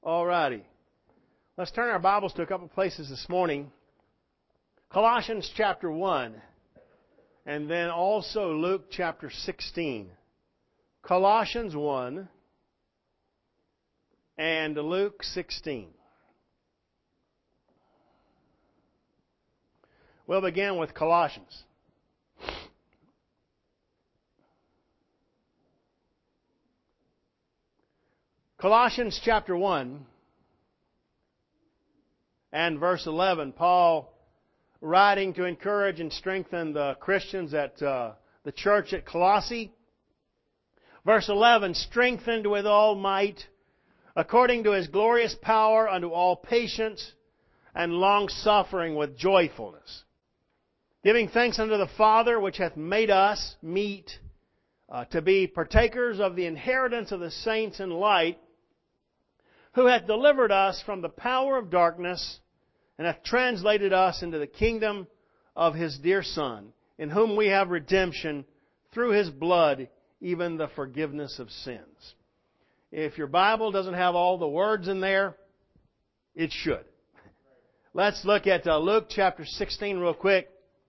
All righty. Let's turn our Bibles to a couple places this morning. Colossians chapter 1, and then also Luke chapter 16. Colossians 1 and Luke 16. We'll begin with Colossians. Colossians chapter 1 and verse 11, Paul writing to encourage and strengthen the Christians at the church at Colossae. Verse 11, strengthened with all might, according to His glorious power, unto all patience and long-suffering with joyfulness, giving thanks unto the Father, which hath made us meet to be partakers of the inheritance of the saints in light, who hath delivered us from the power of darkness, and hath translated us into the kingdom of His dear Son, in whom we have redemption through His blood, even the forgiveness of sins. If your Bible doesn't have all the words in there, it should. Let's look at Luke chapter 16 real quick,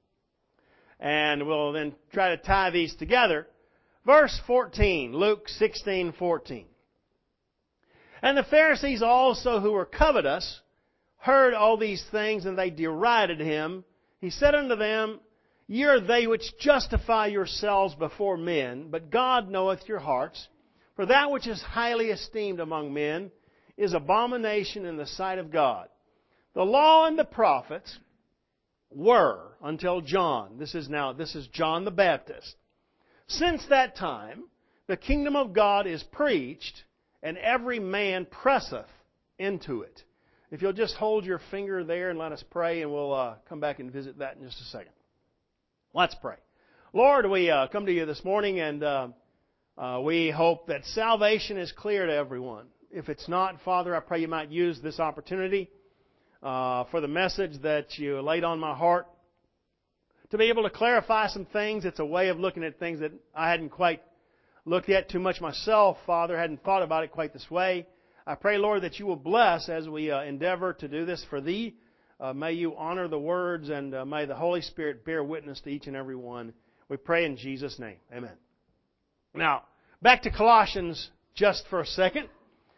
and we'll then try to tie these together. Verse 14, Luke 16:14. And the Pharisees also, who were covetous, heard all these things, and they derided Him. He said unto them, Ye are they which justify yourselves before men, but God knoweth your hearts. For that which is highly esteemed among men is abomination in the sight of God. The law and the prophets were until John. This is John the Baptist. Since that time, the kingdom of God is preached, and every man presseth into it. If you'll just hold your finger there and let us pray, and we'll come back and visit that in just a second. Let's pray. Lord, we come to you this morning, and we hope that salvation is clear to everyone. If it's not, Father, I pray you might use this opportunity for the message that you laid on my heart to be able to clarify some things. It's a way of looking at things that I hadn't quite looked at too much myself, Father. Hadn't thought about it quite this way. I pray, Lord, that you will bless as we endeavor to do this for Thee. May you honor the words, and may the Holy Spirit bear witness to each and every one. We pray in Jesus' name. Amen. Now, back to Colossians just for a second.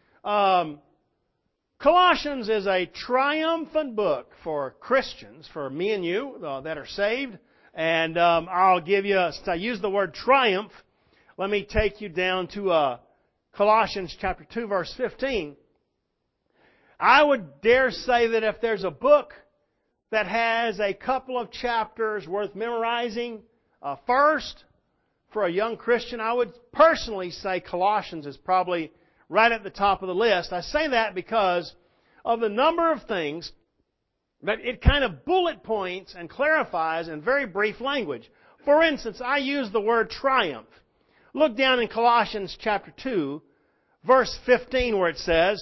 Colossians is a triumphant book for Christians, for me and you that are saved. And I'll give you, since I use the word triumph, let me take you down to Colossians chapter 2, verse 15. I would dare say that if there's a book that has a couple of chapters worth memorizing first for a young Christian, I would personally say Colossians is probably right at the top of the list. I say that because of the number of things that it kind of bullet points and clarifies in very brief language. For instance, I use the word triumph. Look down in Colossians chapter 2, verse 15, where it says,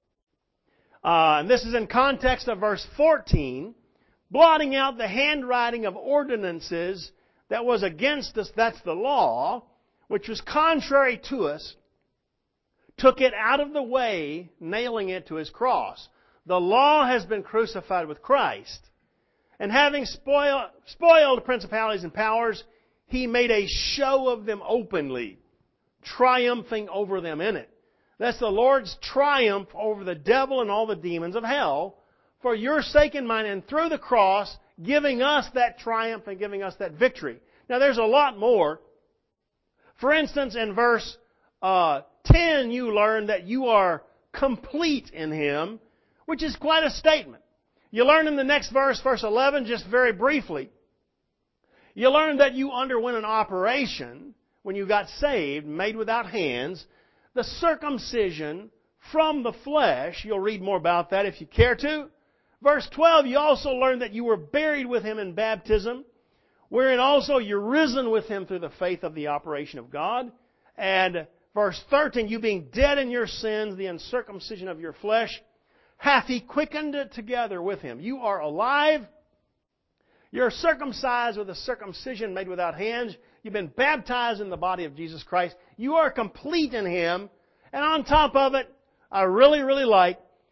and this is in context of verse 14, blotting out the handwriting of ordinances that was against us, that's the law, which was contrary to us, took it out of the way, nailing it to His cross. The law has been crucified with Christ, and having spoiled principalities and powers, He made a show of them openly, triumphing over them in it. That's the Lord's triumph over the devil and all the demons of hell for your sake and mine, and through the cross, giving us that triumph and giving us that victory. Now, there's a lot more. For instance, in verse 10, you learn that you are complete in Him, which is quite a statement. You learn in the next verse, verse 11, just very briefly, you learn that you underwent an operation when you got saved, made without hands, the circumcision from the flesh. You'll read more about that if you care to. Verse 12, you also learn that you were buried with Him in baptism, wherein also you're risen with Him through the faith of the operation of God. And verse 13, you being dead in your sins, the uncircumcision of your flesh, hath He quickened it together with Him. You are alive. You're circumcised with a circumcision made without hands. You've been baptized in the body of Jesus Christ. You are complete in Him. And on top of it, I really, really like,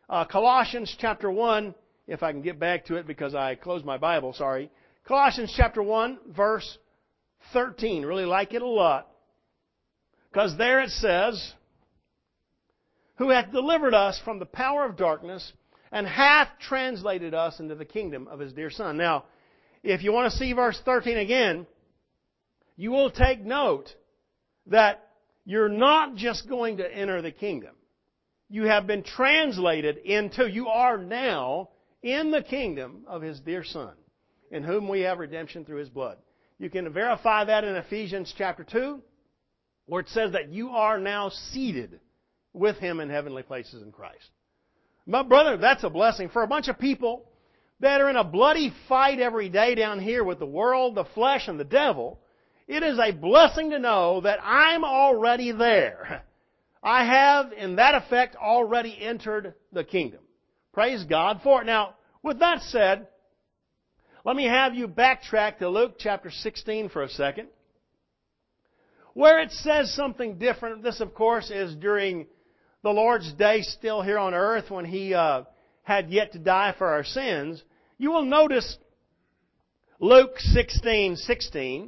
Colossians chapter 1, if I can get back to it because I closed my Bible, sorry. Colossians chapter 1, verse 13. Really like it a lot. Because there it says, who hath delivered us from the power of darkness and hath translated us into the kingdom of His dear Son. Now, if you want to see verse 13 again, you will take note that you're not just going to enter the kingdom. You have been translated into, you are now in the kingdom of His dear Son, in whom we have redemption through His blood. You can verify that in Ephesians chapter 2, where it says that you are now seated with Him in heavenly places in Christ. My brother, that's a blessing. For a bunch of people that are in a bloody fight every day down here with the world, the flesh, and the devil, it is a blessing to know that I'm already there. I have, in that effect, already entered the kingdom. Praise God for it. Now, with that said, let me have you backtrack to Luke chapter 16 for a second, where it says something different. This, of course, is during the Lord's day still here on earth when He had yet to die for our sins. You will notice Luke 16:16,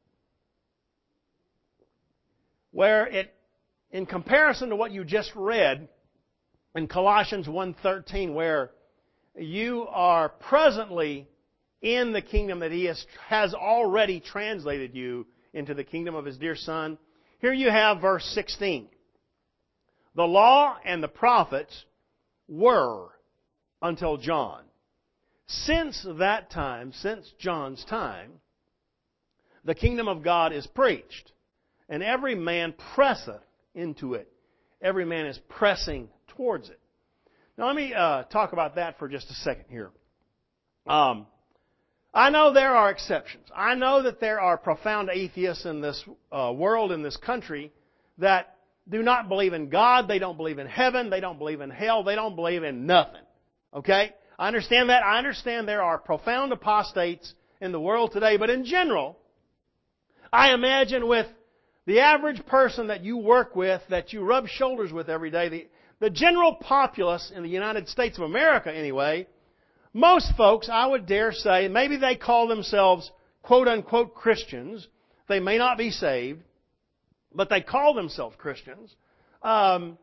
where it, in comparison to what you just read in Colossians 1:13, where you are presently in the kingdom that He has already translated you into the kingdom of His dear Son. Here you have verse 16. The law and the prophets were until John. Since that time, since John's time, the kingdom of God is preached, and every man presseth into it. Every man is pressing towards it. Now let me talk about that for just a second here. I know there are exceptions. I know that there are profound atheists in this world, in this country, that do not believe in God. They don't believe in heaven. They don't believe in hell. They don't believe in nothing. Okay? I understand that. I understand there are profound apostates in the world today. But in general, I imagine with the average person that you work with, that you rub shoulders with every day, the general populace in the United States of America anyway, most folks, I would dare say, maybe they call themselves quote-unquote Christians. They may not be saved, but they call themselves Christians. Call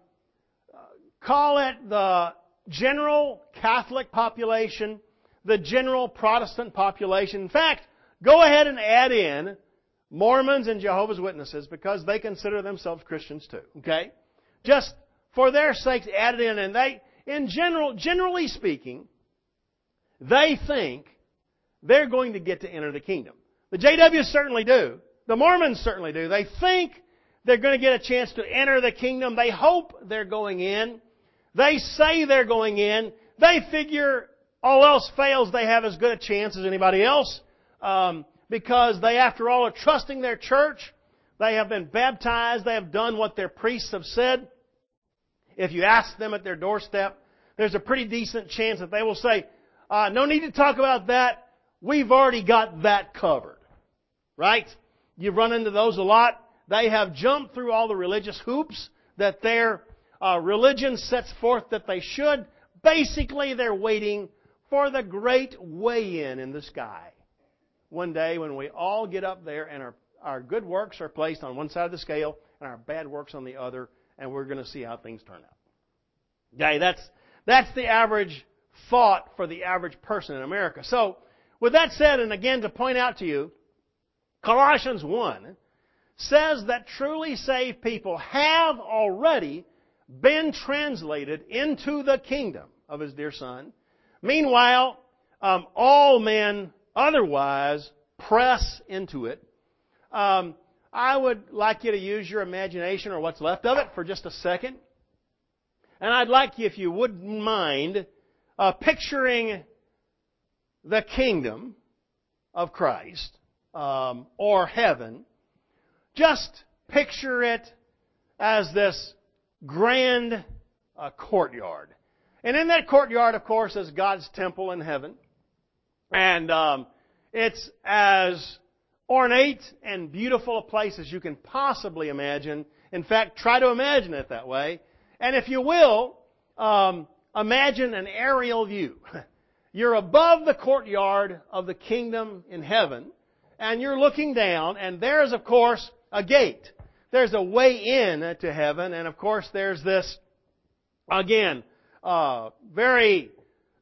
it the general Catholic population, the general Protestant population. In fact, go ahead and add in Mormons and Jehovah's Witnesses because they consider themselves Christians too. Okay? Just for their sakes, add it in. And they, generally speaking, they think they're going to get to enter the kingdom. The JWs certainly do. The Mormons certainly do. They think they're going to get a chance to enter the kingdom. They hope they're going in. They say they're going in. They figure all else fails, they have as good a chance as anybody else because they, after all, are trusting their church. They have been baptized. They have done what their priests have said. If you ask them at their doorstep, there's a pretty decent chance that they will say, no need to talk about that. We've already got that covered. Right? You've run into those a lot. They have jumped through all the religious hoops that their religion sets forth that they should. Basically, they're waiting for the great weigh-in in the sky. One day when we all get up there and our good works are placed on one side of the scale and our bad works on the other, and we're going to see how things turn out. Okay, that's the average thought for the average person in America. So, with that said, and again to point out to you, Colossians 1 says that truly saved people have already been translated into the kingdom of His dear Son. Meanwhile, all men otherwise press into it. I would like you to use your imagination or what's left of it for just a second. And I'd like you, if you wouldn't mind, picturing the kingdom of Christ, or heaven. Just picture it as this grand courtyard. And in that courtyard, of course, is God's temple in heaven. And it's as ornate and beautiful a place as you can possibly imagine. In fact, try to imagine it that way. And if you will, imagine an aerial view. You're above the courtyard of the kingdom in heaven, and you're looking down, and there's, of course, a gate. There's a way in to heaven, and of course there's this, again, very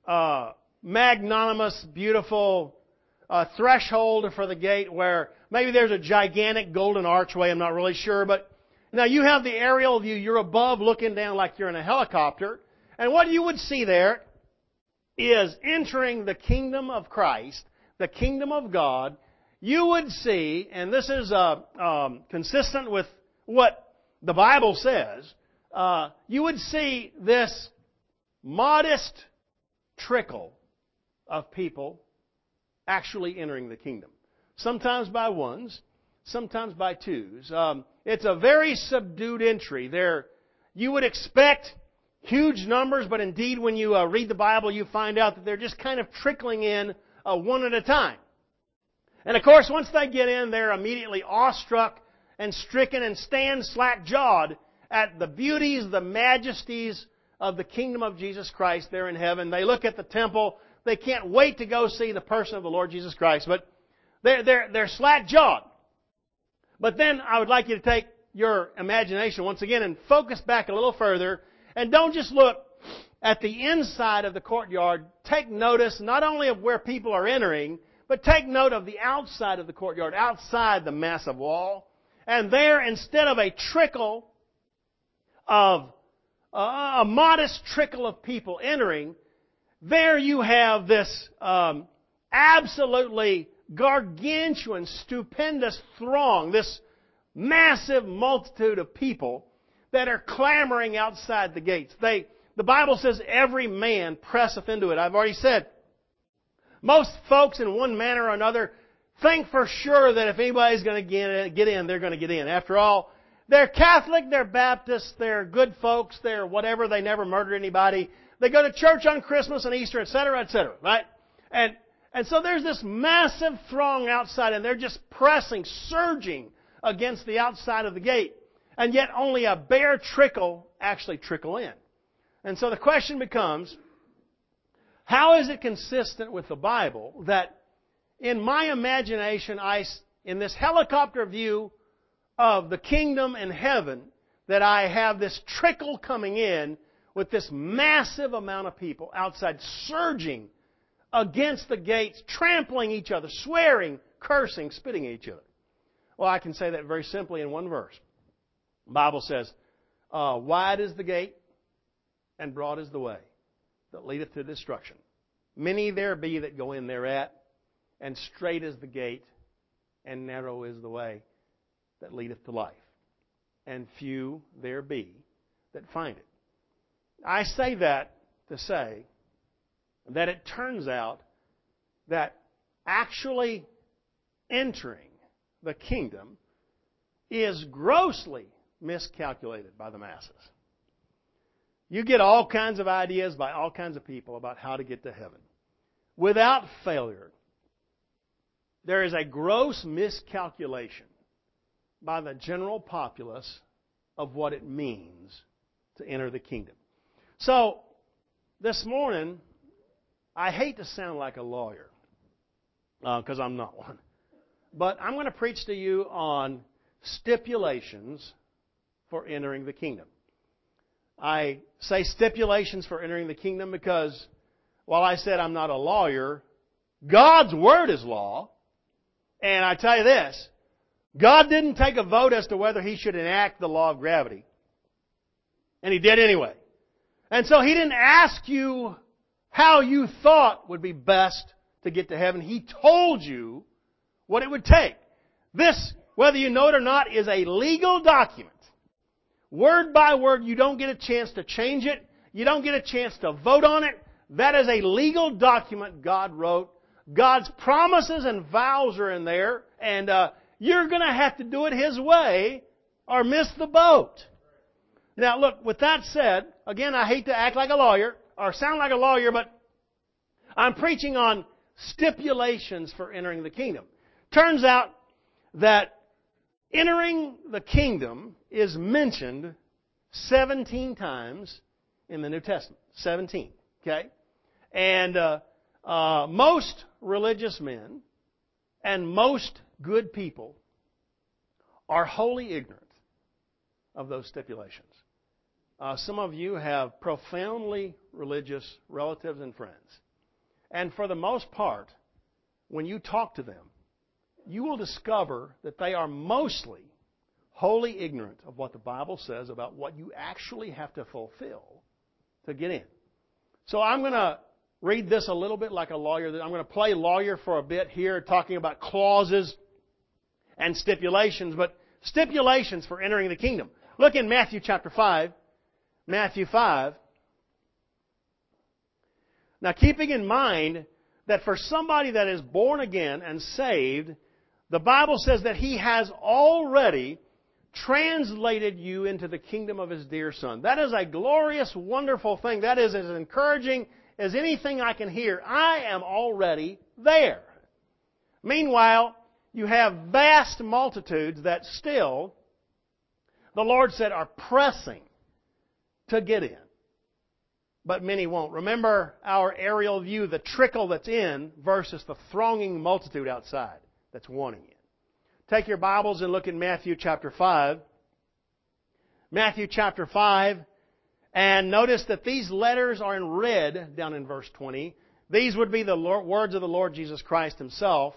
magnanimous, beautiful threshold for the gate where maybe there's a gigantic golden archway, I'm not really sure, but now you have the aerial view, you're above looking down like you're in a helicopter, and what you would see there is entering the kingdom of Christ, the kingdom of God. You would see, and this is consistent with what the Bible says, you would see this modest trickle of people actually entering the kingdom. Sometimes by ones, sometimes by twos. It's a very subdued entry. You would expect huge numbers, but indeed when you read the Bible, you find out that they're just kind of trickling in one at a time. And of course, once they get in, they're immediately awestruck and stricken and stand slack-jawed at the beauties, the majesties of the kingdom of Jesus Christ there in heaven. They look at the temple. They can't wait to go see the person of the Lord Jesus Christ. But they're slack-jawed. But then I would like you to take your imagination once again and focus back a little further. And don't just look at the inside of the courtyard. Take notice not only of where people are entering, but take note of the outside of the courtyard, outside the massive wall. And there, instead of a trickle of, a modest trickle of people entering, there you have this absolutely gargantuan, stupendous throng, this massive multitude of people that are clamoring outside the gates. The Bible says every man presseth into it. I've already said, most folks in one manner or another think for sure that if anybody's going to get in, they're going to get in. After all, they're Catholic, they're Baptist, they're good folks, they're whatever, they never murder anybody. They go to church on Christmas and Easter, etc., right? And so there's this massive throng outside, and they're just pressing, surging against the outside of the gate. And yet only a bare trickle actually trickle in. And so the question becomes, how is it consistent with the Bible that in my imagination, in this helicopter view of the kingdom in heaven, that I have this trickle coming in with this massive amount of people outside surging against the gates, trampling each other, swearing, cursing, spitting at each other? Well, I can say that very simply in one verse. The Bible says, wide is the gate and broad is the way that leadeth to destruction. Many there be that go in thereat, and strait is the gate, and narrow is the way that leadeth to life. And few there be that find it. I say that to say that it turns out that actually entering the kingdom is grossly miscalculated by the masses. You get all kinds of ideas by all kinds of people about how to get to heaven. Without failure, there is a gross miscalculation by the general populace of what it means to enter the kingdom. So, this morning, I hate to sound like a lawyer, because I'm not one. But I'm going to preach to you on stipulations for entering the kingdom. I say stipulations for entering the kingdom because while I said I'm not a lawyer, God's Word is law. And I tell you this, God didn't take a vote as to whether He should enact the law of gravity. And He did anyway. And so He didn't ask you how you thought would be best to get to heaven. He told you what it would take. This, whether you know it or not, is a legal document. Word by word, you don't get a chance to change it. You don't get a chance to vote on it. That is a legal document God wrote. God's promises and vows are in there. And you're going to have to do it His way or miss the boat. Now look, with that said, again, I hate to act like a lawyer or sound like a lawyer, but I'm preaching on stipulations for entering the kingdom. Turns out that entering the kingdom is mentioned 17 times in the New Testament. 17. Okay? And most religious men and most good people are wholly ignorant of those stipulations. Some of you have profoundly religious relatives and friends. And for the most part, when you talk to them, you will discover that they are mostly wholly ignorant of what the Bible says about what you actually have to fulfill to get in. So I'm going to read this a little bit like a lawyer. I'm going to play lawyer for a bit here, talking about clauses and stipulations, but stipulations for entering the kingdom. Look in Matthew chapter 5. Matthew 5. Now, keeping in mind that for somebody that is born again and saved, the Bible says that He has already translated you into the kingdom of His dear Son. That is a glorious, wonderful thing. That is as encouraging as anything I can hear. I am already there. Meanwhile, you have vast multitudes that still, the Lord said, are pressing to get in. But many won't. Remember our aerial view, the trickle that's in versus the thronging multitude outside that's wanting in. Take your Bibles and look at Matthew chapter 5. Matthew chapter 5. And notice that these letters are in red down in verse 20. These would be the words of the Lord Jesus Christ Himself.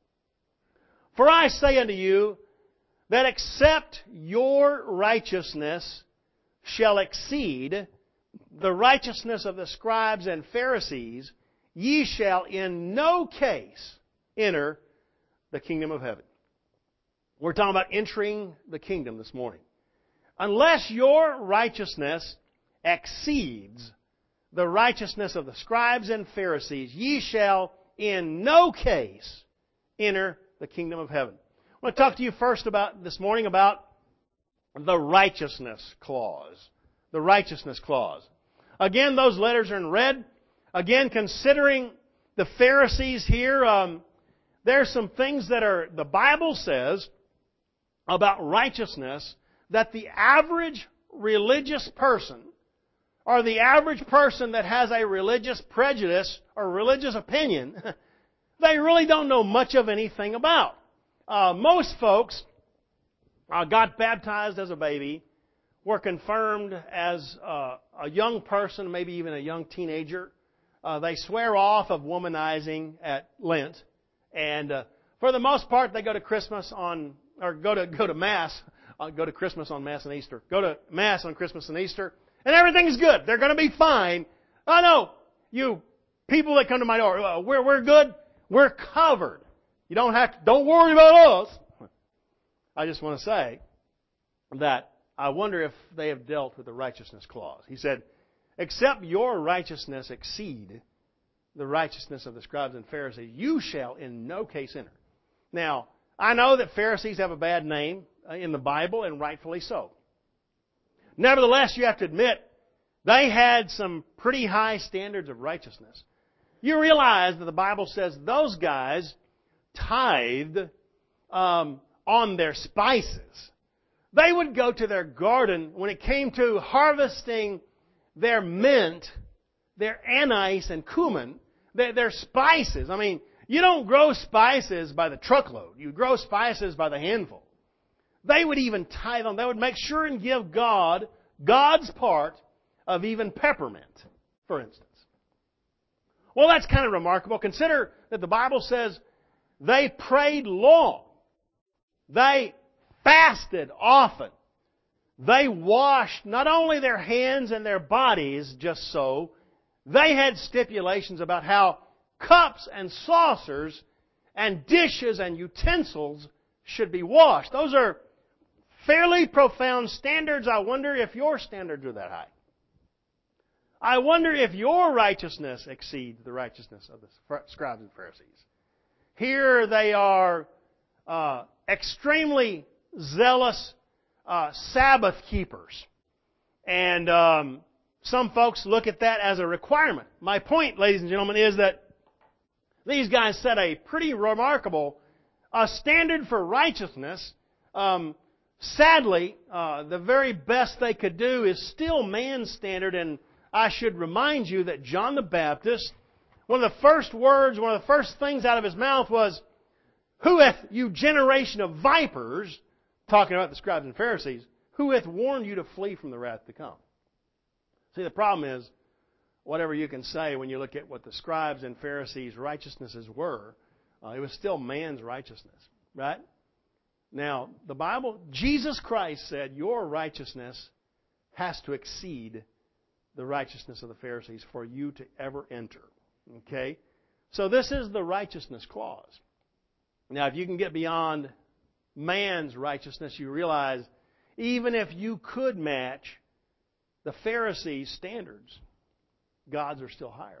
For I say unto you that except your righteousness shall exceed the righteousness of the scribes and Pharisees, ye shall in no case enter the kingdom of heaven. We're talking about entering the kingdom this morning. Unless your righteousness exceeds the righteousness of the scribes and Pharisees, ye shall in no case enter the kingdom of heaven. I want to talk to you first this morning about the righteousness clause. The righteousness clause. Again, those letters are in red. Again, considering the Pharisees here, there's some things that the Bible says about righteousness that the average religious person, or the average person that has a religious prejudice or religious opinion, they really don't know much of anything about. Most folks got baptized as a baby, were confirmed as a young person, maybe even a young teenager. They swear off of womanizing at Lent, and for the most part, they go to Christmas go to Mass. Go to Christmas on Mass and Easter. Go to Mass on Christmas and Easter, and everything's good. They're going to be fine. Oh no, you people that come to my door, we're good. We're covered. You don't worry about us. I just want to say that I wonder if they have dealt with the righteousness clause. He said, except your righteousness exceed the righteousness of the scribes and Pharisees, you shall in no case enter. Now, I know that Pharisees have a bad name in the Bible, and rightfully so. Nevertheless, you have to admit, they had some pretty high standards of righteousness. You realize that the Bible says those guys tithed on their spices. They would go to their garden when it came to harvesting their mint, their anise and cumin, their spices. I mean, you don't grow spices by the truckload. You grow spices by the handful. They would even tithe on. They would make sure and give God God's part of even peppermint, for instance. Well, that's kind of remarkable. Consider that the Bible says they prayed long. They fasted often. They washed not only their hands and their bodies just so, they had stipulations about how cups and saucers and dishes and utensils should be washed. Those are fairly profound standards. I wonder if your standards are that high. I wonder if your righteousness exceeds the righteousness of the scribes and Pharisees. Here they are extremely zealous Sabbath keepers. And some folks look at that as a requirement. My point, ladies and gentlemen, is that these guys set a pretty remarkable standard for righteousness. Sadly, the very best they could do is still man's standard, and I should remind you that John the Baptist, one of the first words, one of the first things out of his mouth was, "Who hath, you generation of vipers," talking about the scribes and Pharisees, "who hath warned you to flee from the wrath to come?" See, the problem is, whatever you can say when you look at what the scribes and Pharisees' righteousnesses were, it was still man's righteousness, right? Now, the Bible, Jesus Christ said, your righteousness has to exceed the righteousness of the Pharisees for you to ever enter. Okay? So this is the righteousness clause. Now, if you can get beyond man's righteousness, you realize even if you could match the Pharisees' standards, God's are still higher.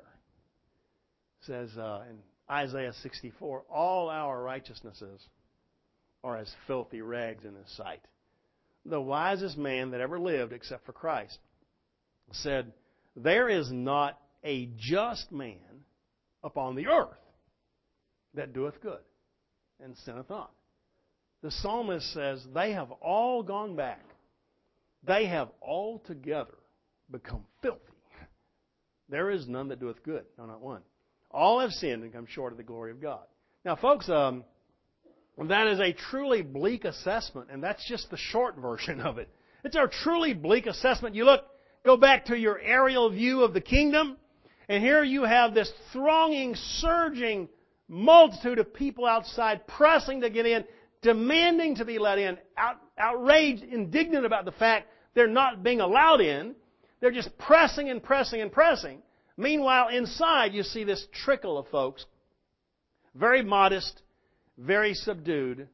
It says in Isaiah 64, all our righteousnesses are as filthy rags in His sight. The wisest man that ever lived, except for Christ, said, there is not a just man upon the earth that doeth good and sinneth not. The psalmist says, they have all gone back. They have altogether become filthy. There is none that doeth good, no, not one. All have sinned and come short of the glory of God. Now, folks, that is a truly bleak assessment, and that's just the short version of it. It's a truly bleak assessment. You go back to your aerial view of the kingdom, and here you have this thronging, surging multitude of people outside pressing to get in, demanding to be let in, outraged, indignant about the fact they're not being allowed in. They're just pressing and pressing and pressing. Meanwhile, inside you see this trickle of folks, very modest, very subdued,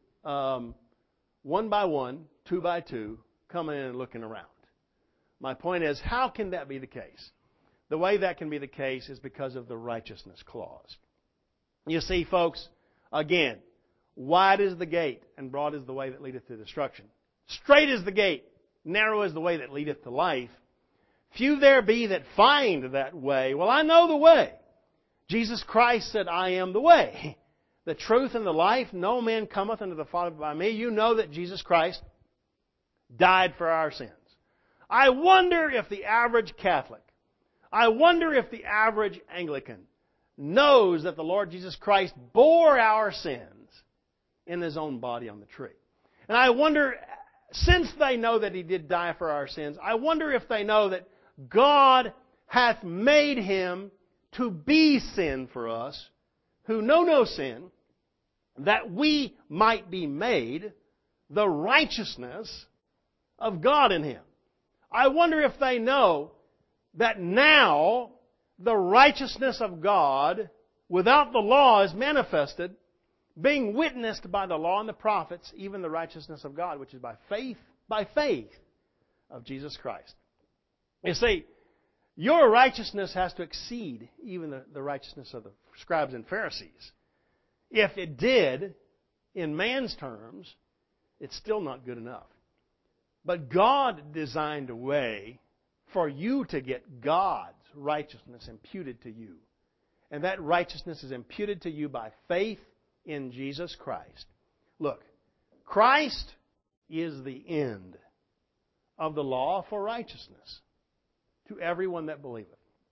one by one, two by two, coming in and looking around. My point is, how can that be the case? The way that can be the case is because of the righteousness clause. You see, folks, again, wide is the gate, and broad is the way that leadeth to destruction. Straight is the gate, narrow is the way that leadeth to life. Few there be that find that way. Well, I know the way. Jesus Christ said, I am the way, the truth, and the life. No man cometh unto the Father by me. You know that Jesus Christ died for our sins. I wonder if the average Catholic, I wonder if the average Anglican knows that the Lord Jesus Christ bore our sins in His own body on the tree. And I wonder, since they know that He did die for our sins, I wonder if they know that God hath made Him to be sin for us, who know no sin, that we might be made the righteousness of God in Him. I wonder if they know that now the righteousness of God without the law is manifested, being witnessed by the law and the prophets, even the righteousness of God, which is by faith of Jesus Christ. You see, your righteousness has to exceed even the righteousness of the scribes and Pharisees. If it did, in man's terms, it's still not good enough. But God designed a way for you to get God's righteousness imputed to you. And that righteousness is imputed to you by faith in Jesus Christ. Look, Christ is the end of the law for righteousness to everyone that believeth.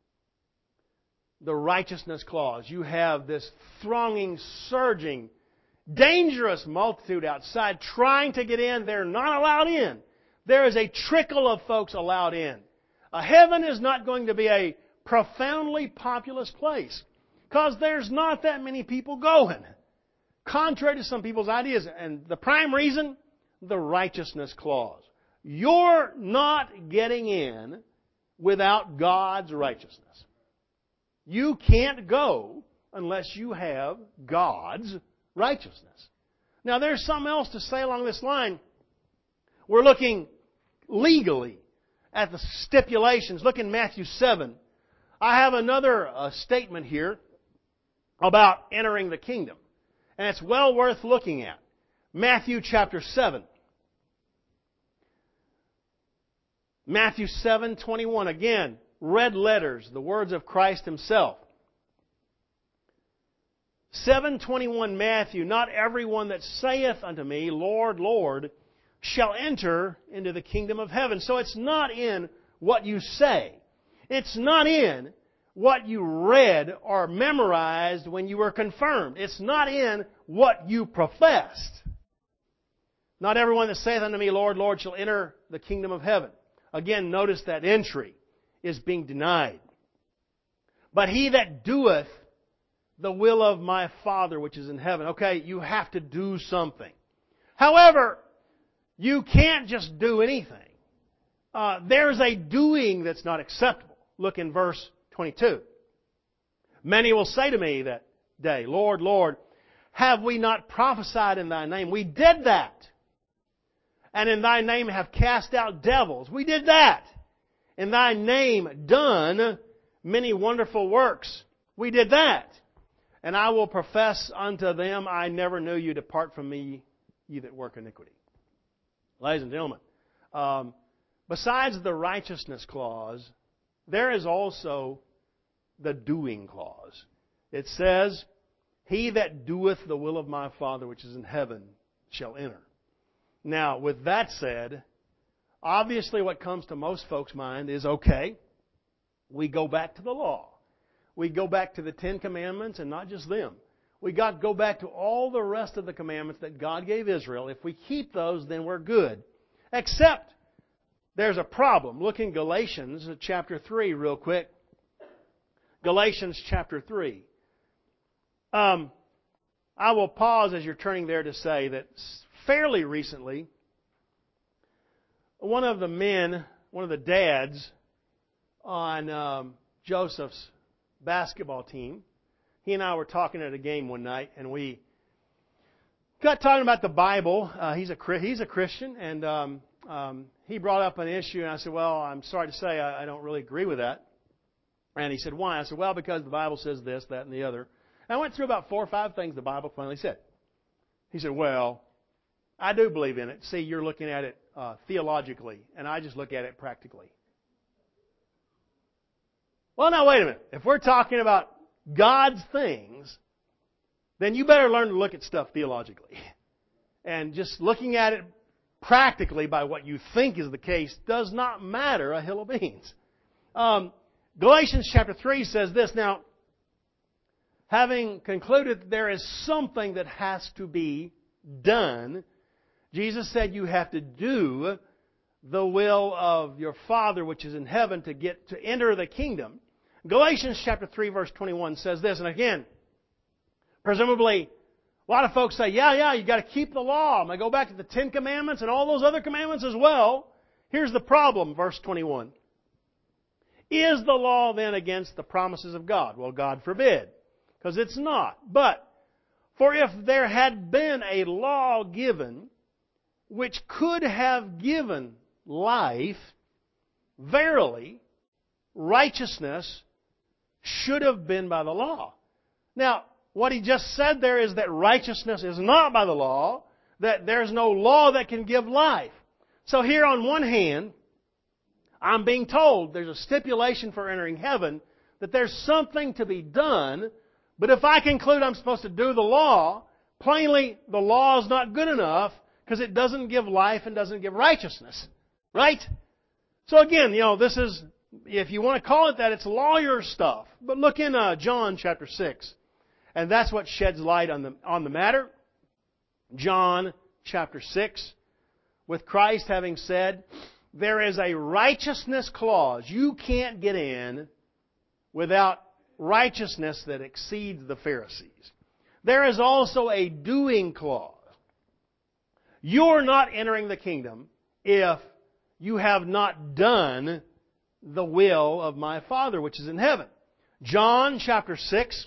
The righteousness clause. You have this thronging, surging, dangerous multitude outside trying to get in. They're not allowed in. There is a trickle of folks allowed in. Heaven is not going to be a profoundly populous place because there's not that many people going. Contrary to some people's ideas. And the prime reason, the righteousness clause. You're not getting in without God's righteousness. You can't go unless you have God's righteousness. Now, there's something else to say along this line. We're looking legally at the stipulations. Look in Matthew 7. I have another statement here about entering the kingdom. And it's well worth looking at. Matthew chapter 7. Matthew 7:21. Again, red letters, the words of Christ Himself. 7:21 Matthew, not everyone that saith unto me, Lord, Lord, shall enter into the kingdom of heaven. So it's not in what you say. It's not in what you read or memorized when you were confirmed. It's not in what you professed. Not everyone that saith unto me, Lord, Lord, shall enter the kingdom of heaven. Again, notice that entry is being denied. But he that doeth the will of my Father which is in heaven. Okay, you have to do something. However, you can't just do anything. There's a doing that's not acceptable. Look in verse 22. Many will say to me that day, Lord, Lord, have we not prophesied in Thy name? We did that. And in Thy name have cast out devils. We did that. In Thy name done many wonderful works. We did that. And I will profess unto them, I never knew you. Depart from me, ye that work iniquity. Ladies and gentlemen, besides the righteousness clause, there is also the doing clause. It says, he that doeth the will of my Father which is in heaven shall enter. Now, with that said, obviously what comes to most folks' mind is, okay, we go back to the law. We go back to the Ten Commandments, and not just them. We got to go back to all the rest of the commandments that God gave Israel. If we keep those, then we're good. Except, there's a problem. Look in Galatians chapter 3 real quick. Galatians chapter 3. I will pause as you're turning there to say that fairly recently, one of the dads on Joseph's basketball team, he and I were talking at a game one night, and we got talking about the Bible. He's a Christian, and he brought up an issue, and I said, well, I'm sorry to say I don't really agree with that. And he said, why? I said, well, because the Bible says this, that, and the other. And I went through about 4 or 5 things the Bible finally said. He said, well, I do believe in it. See, you're looking at it theologically, and I just look at it practically. Well, now, wait a minute. If we're talking about God's things, then you better learn to look at stuff theologically. And just looking at it practically by what you think is the case does not matter a hill of beans. Galatians chapter 3 says this. Now, having concluded that there is something that has to be done, Jesus said you have to do the will of your Father which is in heaven to enter the kingdom. Galatians chapter 3 verse 21 says this, and again, presumably, a lot of folks say, yeah, you got to keep the law. I'm going to go back to the Ten Commandments and all those other commandments as well. Here's the problem, verse 21. Is the law then against the promises of God? Well, God forbid, because it's not. But, for if there had been a law given which could have given life, verily, righteousness should have been by the law. Now, what he just said there is that righteousness is not by the law, that there's no law that can give life. So here on one hand, I'm being told there's a stipulation for entering heaven, that there's something to be done, but if I conclude I'm supposed to do the law, plainly the law is not good enough because it doesn't give life and doesn't give righteousness. Right? So again, this is, if you want to call it that, it's lawyer stuff. But look in John chapter 6. And that's what sheds light on the matter. John chapter 6. With Christ having said, there is a righteousness clause. You can't get in without righteousness that exceeds the Pharisees. There is also a doing clause. You're not entering the kingdom if you have not done the will of my Father which is in heaven. John chapter 6.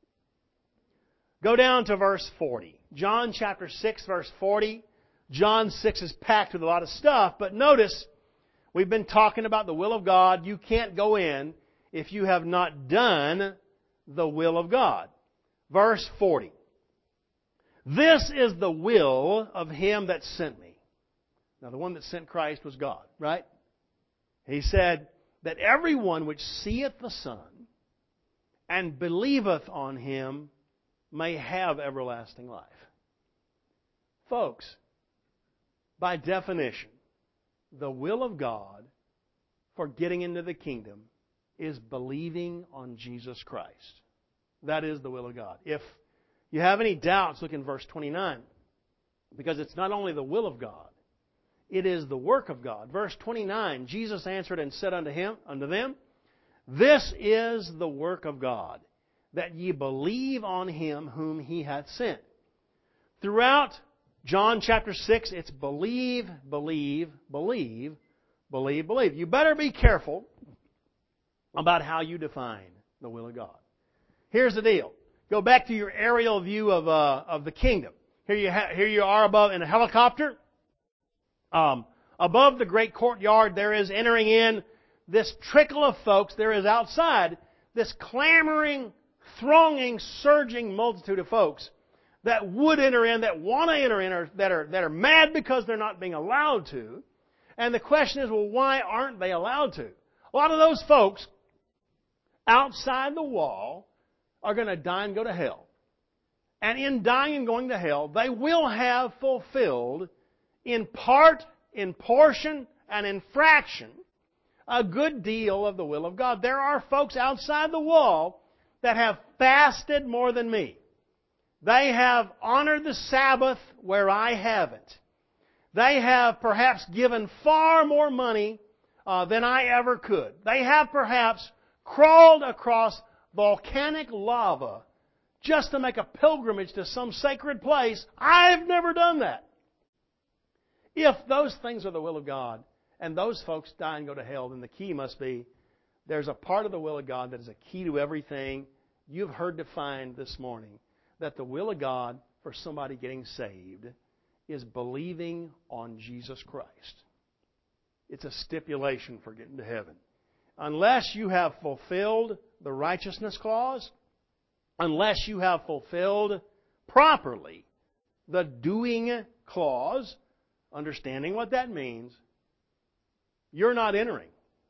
Go down to verse 40. John chapter 6 verse 40. John 6 is packed with a lot of stuff, but notice we've been talking about the will of God. You can't go in if you have not done the will of God. Verse 40. This is the will of Him that sent me. Now the one that sent Christ was God, right? He said that everyone which seeth the Son and believeth on Him may have everlasting life. Folks, by definition, the will of God for getting into the kingdom is believing on Jesus Christ. That is the will of God. If you have any doubts, look in verse 29. Because it's not only the will of God, it is the work of God. Verse 29, Jesus answered and said unto them, This is the work of God, that ye believe on Him whom He hath sent. Throughout John chapter 6, it's believe, believe, believe, believe, believe. You better be careful about how you define the will of God. Here's the deal. Go back to your aerial view of the kingdom. Here you are above in a helicopter. Above the great courtyard, there is entering in this trickle of folks. There is outside this clamoring, thronging, surging multitude of folks that would enter in, that want to enter in, or that are mad because they're not being allowed to. And the question is, well, why aren't they allowed to? A lot of those folks outside the wall are going to die and go to hell. And in dying and going to hell, they will have fulfilled in part, in portion, and in fraction a good deal of the will of God. There are folks outside the wall that have fasted more than me. They have honored the Sabbath where I haven't. They have perhaps given far more money than I ever could. They have perhaps crawled across volcanic lava just to make a pilgrimage to some sacred place. I've never done that. If those things are the will of God, and those folks die and go to hell, then the key must be there's a part of the will of God that is a key to everything. You've heard defined this morning that the will of God for somebody getting saved is believing on Jesus Christ. It's a stipulation for getting to heaven. Unless you have fulfilled the righteousness clause, unless you have fulfilled properly the doing clause, understanding what that means, you're not entering.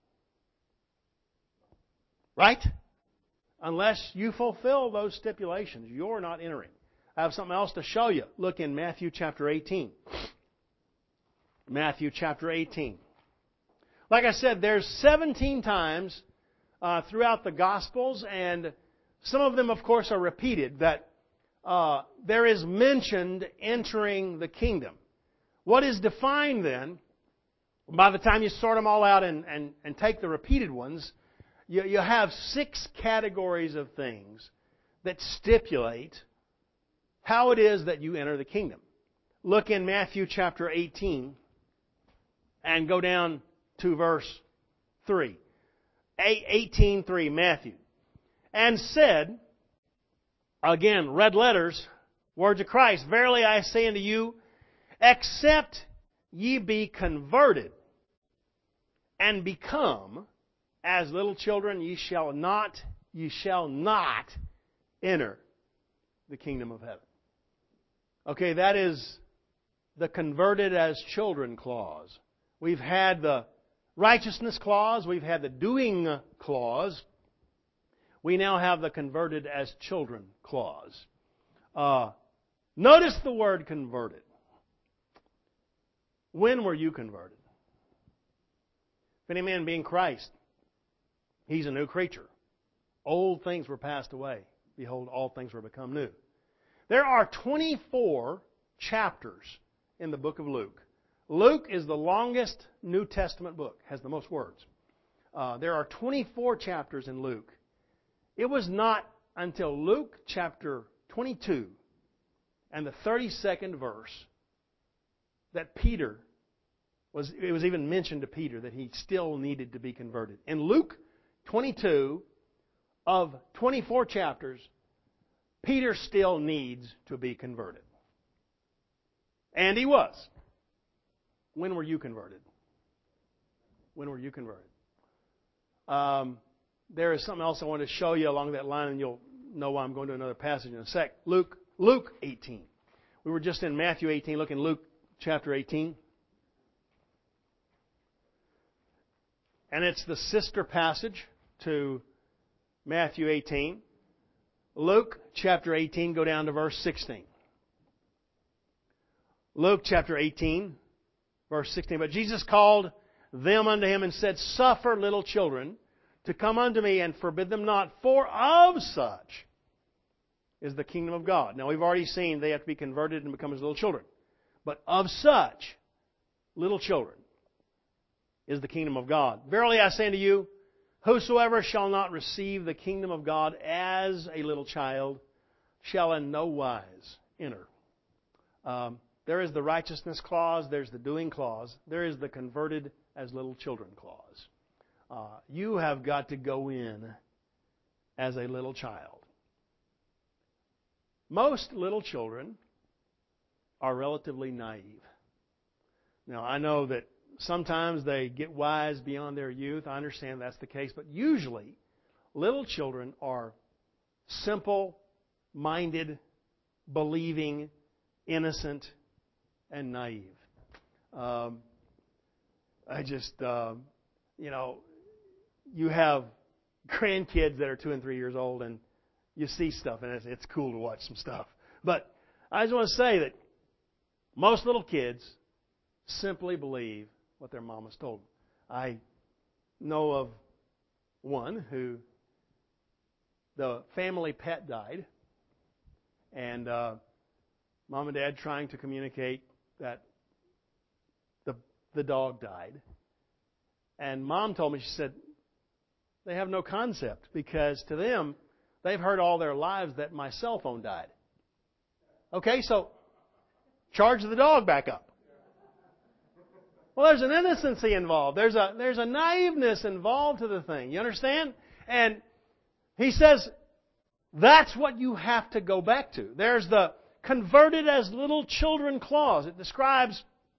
Right? Unless you fulfill those stipulations, you're not entering. I have something else to show you. Look in Matthew chapter 18. Matthew chapter 18. Like I said, there's 17 times throughout the Gospels, and some of them, of course, are repeated, that there is mentioned entering the kingdom. What is defined then, by the time you sort them all out and take the repeated ones, you have 6 categories of things that stipulate how it is that you enter the kingdom. Look in Matthew chapter 18 and go down to verse 3. 18:3, Matthew. And said, again, red letters, words of Christ, Verily I say unto you, except ye be converted and become as little children, ye shall not enter the kingdom of heaven. Okay, that is the converted as children clause. We've had the righteousness clause. We've had the doing clause. We now have the converted as children clause. Notice the word converted. When were you converted? If any man be in Christ, he's a new creature. Old things were passed away. Behold, all things were become new. There are 24 chapters in the book of Luke. Luke is the longest New Testament book, has the most words. There are 24 chapters in Luke. It was not until Luke chapter 22 and the 32nd verse that it was even mentioned to Peter that he still needed to be converted. In Luke 22 of 24 chapters, Peter still needs to be converted. And he was. When were you converted? When were you converted? There is something else I want to show you along that line, and you'll know why I'm going to another passage in a sec. Luke 18. We were just in Matthew 18. Look in Luke chapter 18. And it's the sister passage to Matthew 18. Luke chapter 18, go down to verse 16. Luke chapter 18, verse 16. But Jesus called them unto him and said, Suffer little children to come unto me, and forbid them not, for of such is the kingdom of God. Now, we've already seen they have to be converted and become as little children. But of such little children is the kingdom of God. Verily I say unto you, whosoever shall not receive the kingdom of God as a little child shall in no wise enter. There is the righteousness clause, there's the doing clause, there is the converted as little children clause. You have got to go in as a little child. Most little children are relatively naive. Now, I know that sometimes they get wise beyond their youth. I understand that's the case. But usually, little children are simple-minded, believing, innocent, and naive. You have grandkids that are 2 and 3 years old, and you see stuff, and it's cool to watch some stuff. But I just want to say that most little kids simply believe what their mama's told them. I know of one who the family pet died, and mom and dad trying to communicate that the dog died. And mom told me, she said, they have no concept, because to them, they've heard all their lives that my cell phone died. Okay, so charge the dog back up. Well, there's an innocency involved. There's a naiveness involved to the thing. You understand? And he says that's what you have to go back to. There's the converted as little children clause. It describes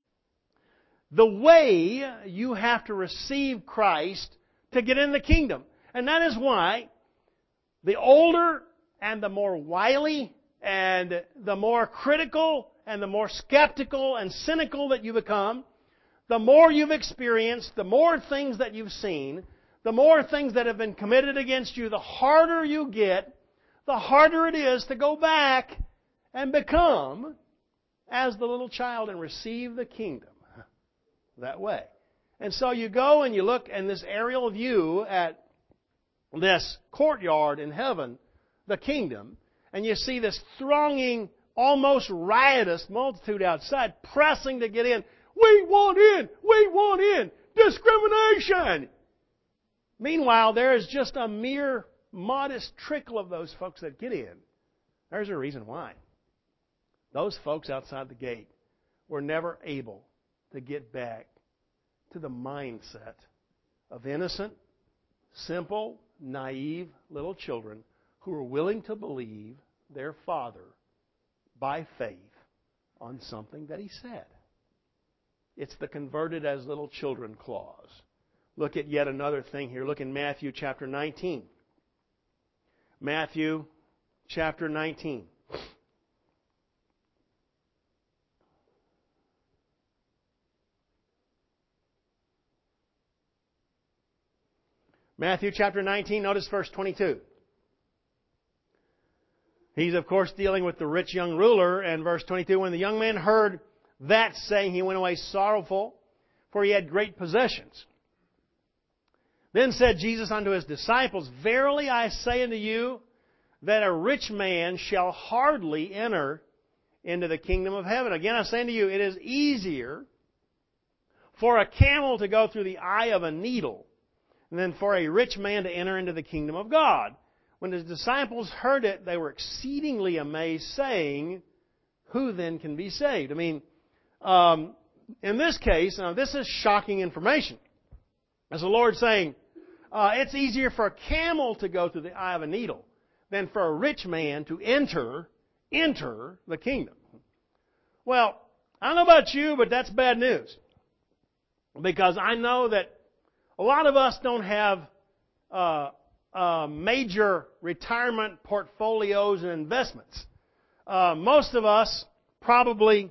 the way you have to receive Christ to get in the kingdom. And that is why the older and the more wily and the more critical and the more skeptical and cynical that you become, the more you've experienced, the more things that you've seen, the more things that have been committed against you, the harder you get, the harder it is to go back and become as the little child and receive the kingdom that way. And so you go and you look in this aerial view at this courtyard in heaven, the kingdom, and you see this thronging, almost riotous multitude outside pressing to get in. We want in! We want in! Discrimination! Meanwhile, there is just a mere modest trickle of those folks that get in. There's a reason why. Those folks outside the gate were never able to get back to the mindset of innocent, simple, naive little children who are willing to believe their Father by faith on something that He said. It's the converted as little children clause. Look at yet another thing here. Look in Matthew chapter 19. Matthew chapter 19. Matthew chapter 19, notice verse 22. He's, of course, dealing with the rich young ruler. And verse 22, when the young man heard that saying, he went away sorrowful, for he had great possessions. Then said Jesus unto His disciples, verily I say unto you, that a rich man shall hardly enter into the kingdom of heaven. Again, I say unto you, it is easier for a camel to go through the eye of a needle than for a rich man to enter into the kingdom of God. When His disciples heard it, they were exceedingly amazed, saying, who then can be saved? I mean, in this case, this is shocking information. As the Lord saying, it's easier for a camel to go through the eye of a needle than for a rich man to enter the kingdom. Well, I don't know about you, but that's bad news. Because I know that a lot of us don't have major retirement portfolios and investments. Most of us probably,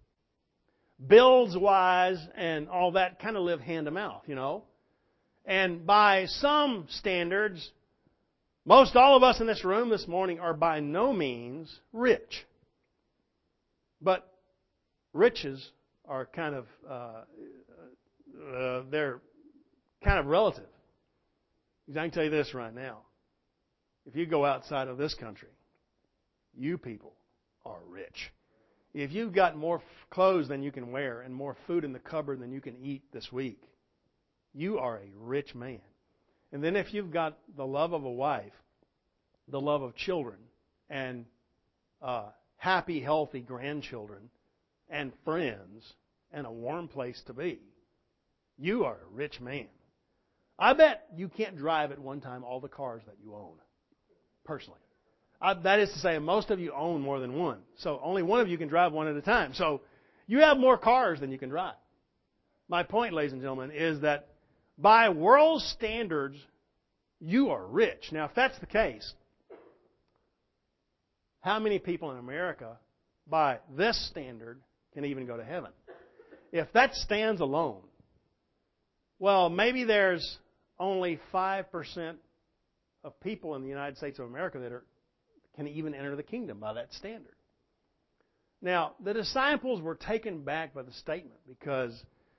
bills-wise and all that, kind of live hand-to-mouth, you know. And by some standards, most all of us in this room this morning are by no means rich. But riches are kind of, they're kind of relative. Because I can tell you this right now. If you go outside of this country, you people are rich. If you've got more clothes than you can wear and more food in the cupboard than you can eat this week, you are a rich man. And then if you've got the love of a wife, the love of children, and happy, healthy grandchildren, and friends, and a warm place to be, you are a rich man. I bet you can't drive at one time all the cars that you own, personally. That is to say, most of you own more than one. So only one of you can drive one at a time. So you have more cars than you can drive. My point, ladies and gentlemen, is that by world standards, you are rich. Now, if that's the case, how many people in America, by this standard, can even go to heaven? If that stands alone, well, maybe there's only 5% of people in the United States of America that can even enter the kingdom by that standard. Now, the disciples were taken back by the statement because,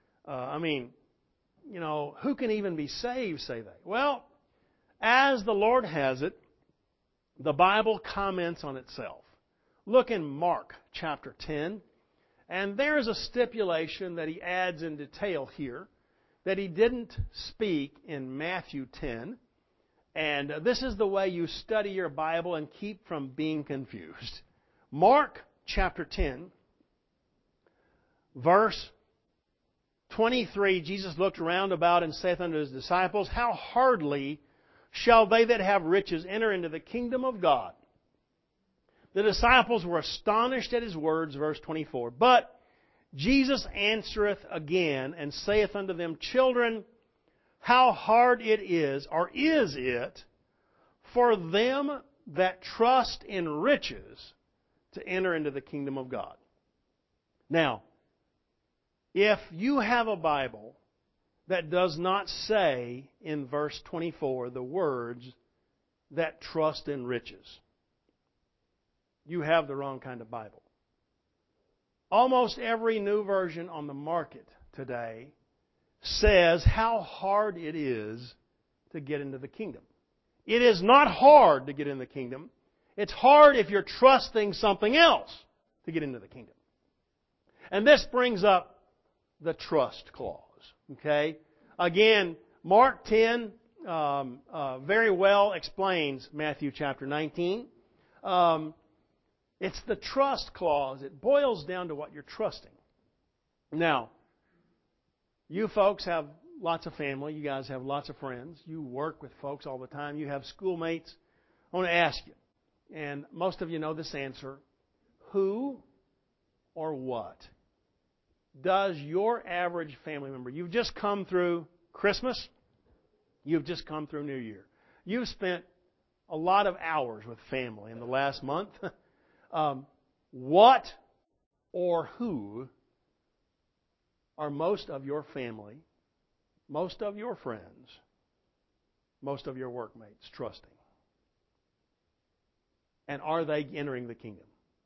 who can even be saved, say they? Well, as the Lord has it, the Bible comments on itself. Look in Mark chapter 10, and there is a stipulation that he adds in detail here that he didn't speak in Matthew 10. And this is the way you study your Bible and keep from being confused. Mark chapter 10, verse 23, Jesus looked round about and saith unto his disciples, How hardly shall they that have riches enter into the kingdom of God? The disciples were astonished at his words, verse 24. But Jesus answereth again and saith unto them, Children, how hard it is, or is it, for them that trust in riches to enter into the kingdom of God. Now, if you have a Bible that does not say in verse 24 the words that trust in riches, you have the wrong kind of Bible. Almost every new version on the market today says how hard it is to get into the kingdom. It is not hard to get in the kingdom. It's hard if you're trusting something else to get into the kingdom. And this brings up the trust clause. Okay? Again, Mark 10 very well explains Matthew chapter 19. It's the trust clause. It boils down to what you're trusting. Now, you folks have lots of family. You guys have lots of friends. You work with folks all the time. You have schoolmates. I want to ask you, and most of you know this answer, who or what does your average family member, you've just come through Christmas, you've just come through New Year, you've spent a lot of hours with family in the last month. What or who are most of your family, most of your friends, most of your workmates trusting? And are they entering the kingdom?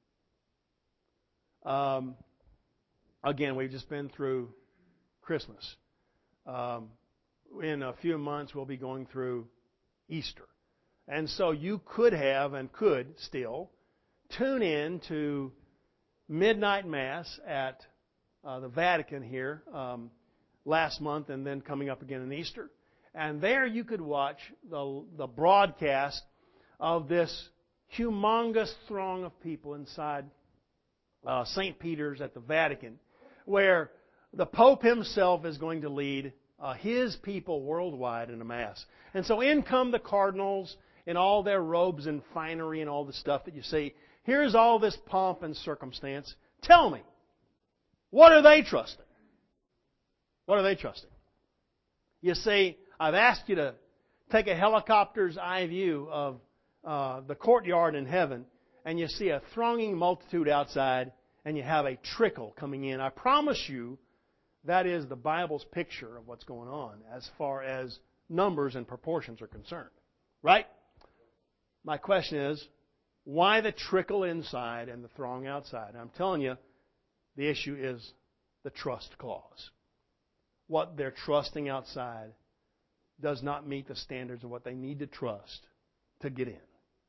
Again, we've just been through Christmas. In a few months, we'll be going through Easter. And so you could have and could still tune in to midnight Mass at the Vatican here last month and then coming up again in Easter. And there you could watch the broadcast of this humongous throng of people inside St. Peter's at the Vatican, where the Pope himself is going to lead his people worldwide in a Mass. And so in come the cardinals in all their robes and finery and all the stuff that you see. Here's all this pomp and circumstance. Tell me, what are they trusting? What are they trusting? You see, I've asked you to take a helicopter's eye view of the courtyard in heaven, and you see a thronging multitude outside, and you have a trickle coming in. I promise you, that is the Bible's picture of what's going on as far as numbers and proportions are concerned. Right? My question is, why the trickle inside and the throng outside? And I'm telling you, the issue is the trust clause. What they're trusting outside does not meet the standards of what they need to trust to get in.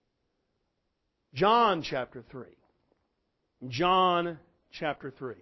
John chapter 3. John chapter 3.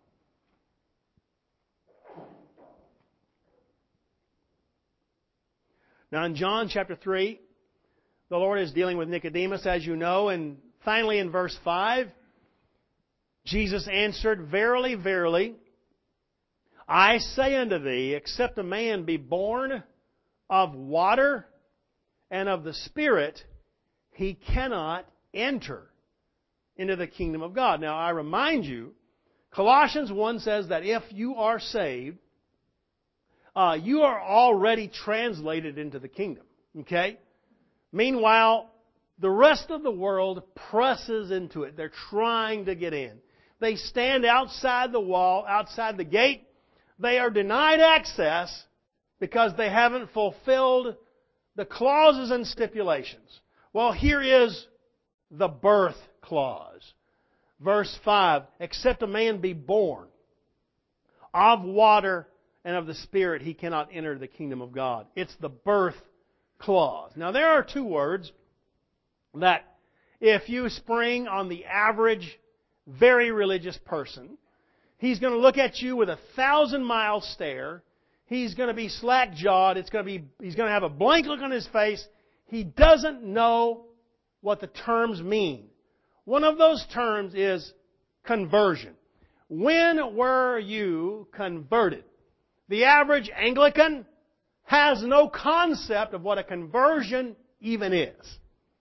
Now in John chapter 3, the Lord is dealing with Nicodemus, as you know, and finally in verse 5, Jesus answered, Verily, verily, I say unto thee, except a man be born of water and of the Spirit, he cannot enter into the kingdom of God. Now I remind you, Colossians 1 says that if you are saved, you are already translated into the kingdom. Okay? Meanwhile, the rest of the world presses into it. They're trying to get in. They stand outside the wall, outside the gate. They are denied access because they haven't fulfilled the clauses and stipulations. Well, here is the birth clause. Verse 5, except a man be born of water and of the Spirit, he cannot enter the kingdom of God. It's the birth clause. Now, there are two words that if you spring on the average, very religious person, he's going to look at you with a 1,000-mile stare. He's going to be slack-jawed. He's going to have a blank look on his face. He doesn't know what the terms mean. One of those terms is conversion. When were you converted? The average Anglican has no concept of what a conversion even is.